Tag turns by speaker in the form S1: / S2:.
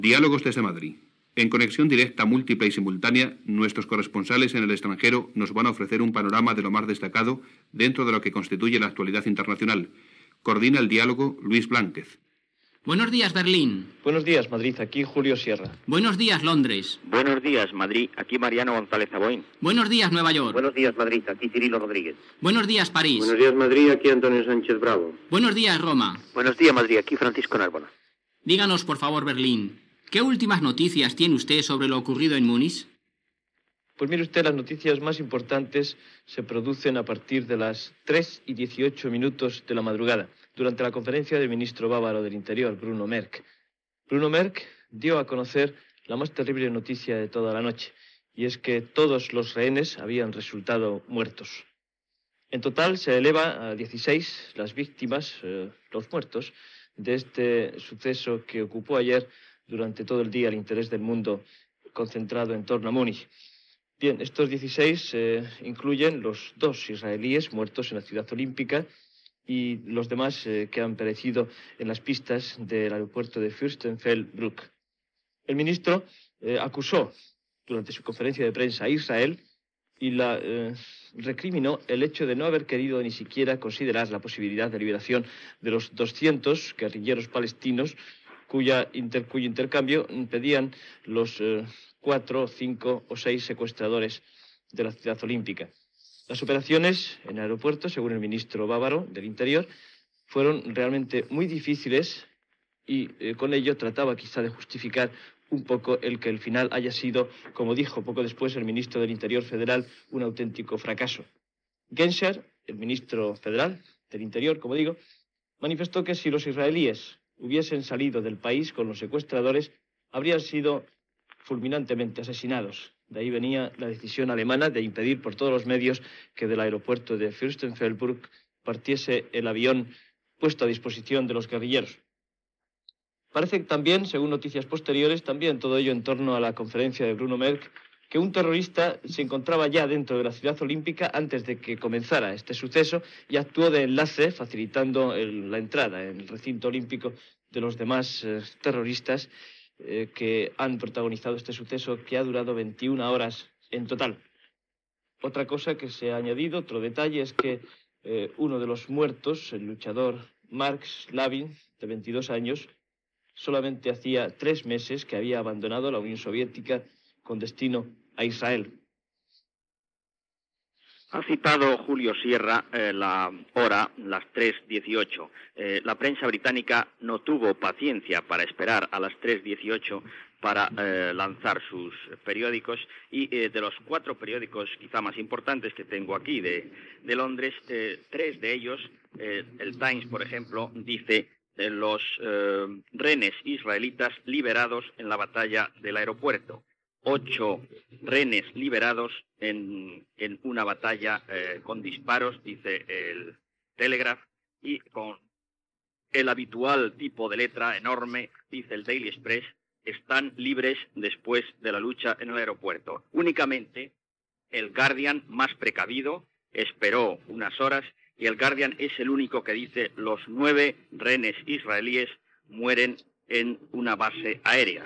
S1: Diálogos desde Madrid. En conexión directa, múltiple y simultánea, nuestros corresponsales en el extranjero nos van a ofrecer un panorama de lo más destacado dentro de lo que constituye la actualidad internacional. Coordina el diálogo Luis Blánquez.
S2: Buenos días, Berlín.
S3: Buenos días, Madrid. Aquí Julio Sierra.
S2: Buenos días, Londres.
S4: Buenos días, Madrid. Aquí Mariano González Aboín.
S2: Buenos días, Nueva York.
S5: Buenos días, Madrid. Aquí Cirilo Rodríguez.
S2: Buenos días, París.
S6: Buenos días, Madrid. Aquí Antonio Sánchez Bravo.
S2: Buenos días, Roma.
S7: Buenos días, Madrid. Aquí Francisco Narbona.
S2: Díganos, por favor, Berlín, ¿qué últimas noticias tiene usted sobre lo ocurrido en Múnich?
S3: Pues mire usted, las noticias más importantes se producen a partir de las 3:18 de la madrugada, durante la conferencia del ministro bávaro del Interior, Bruno Merk. Bruno Merk dio a conocer la más terrible noticia de toda la noche, y es que todos los rehenes habían resultado muertos. En total se eleva a 16 las víctimas, los muertos, de este suceso que ocupó ayer durante todo el día el interés del mundo concentrado en torno a Múnich. Bien, estos 16 incluyen los 2 israelíes muertos en la ciudad olímpica y los demás que han perecido en las pistas del aeropuerto de Fürstenfeldbruck. El ministro acusó durante su conferencia de prensa a Israel y la recriminó el hecho de no haber querido ni siquiera considerar la posibilidad de liberación de los 200 guerrilleros palestinos cuyo intercambio pedían los 4, 5 o 6 secuestradores de la ciudad olímpica. Las operaciones en el aeropuerto, según el ministro bávaro del Interior, fueron realmente muy difíciles y con ello trataba quizá de justificar un poco el que el final haya sido, como dijo poco después el ministro del Interior federal, un auténtico fracaso. Genscher, el ministro federal del Interior, como digo, manifestó que si los israelíes hubiesen salido del país con los secuestradores, habrían sido fulminantemente asesinados. De ahí venía la decisión alemana de impedir por todos los medios que del aeropuerto de Fürstenfeldbruck partiese el avión puesto a disposición de los guerrilleros. Parece también, según noticias posteriores, también todo ello en torno a la conferencia de Bruno Merk, que un terrorista se encontraba ya dentro de la ciudad olímpica antes de que comenzara este suceso y actuó de enlace, facilitando la entrada en el recinto olímpico de los demás terroristas que han protagonizado este suceso que ha durado 21 horas en total. Otra cosa que se ha añadido, otro detalle, es que uno de los muertos, el luchador Mark Slavin, de 22 años, solamente hacía 3 meses que había abandonado la Unión Soviética con destino a Israel.
S4: Ha citado Julio Sierra la hora, las 3:18. La prensa británica no tuvo paciencia para esperar a las 3:18 para lanzar sus periódicos y de los 4 periódicos quizá más importantes que tengo aquí de Londres, 3 de ellos, el Times, por ejemplo, dice los rehenes israelitas liberados en la batalla del aeropuerto. 8 rehenes liberados en una batalla con disparos, dice el Telegraph, y con el habitual tipo de letra enorme, dice el Daily Express, están libres después de la lucha en el aeropuerto. Únicamente el Guardian, más precavido, esperó unas horas y el Guardian es el único que dice los 9 rehenes israelíes mueren en una base aérea.